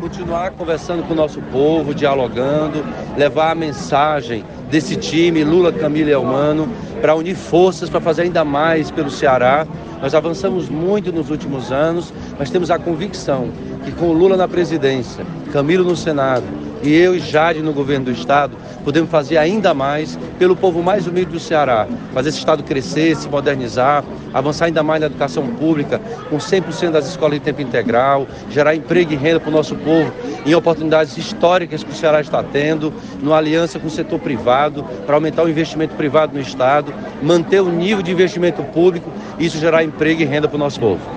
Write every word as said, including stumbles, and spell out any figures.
continuar conversando com o nosso povo, dialogando, levar a mensagem desse time, Lula, Camilo e Eumano, para unir forças, para fazer ainda mais pelo Ceará. Nós avançamos muito nos últimos anos, mas temos a convicção que com o Lula na presidência, Camilo no Senado e eu e Jade no governo do Estado, podemos fazer ainda mais pelo povo mais humilde do Ceará, fazer esse Estado crescer, se modernizar, avançar ainda mais na educação pública, com cem por cento das escolas de tempo integral, gerar emprego e renda para o nosso povo em oportunidades históricas que o Ceará está tendo, numa aliança com o setor privado, para aumentar o investimento privado no Estado, manter o nível de investimento público e isso gerar emprego e renda para o nosso povo.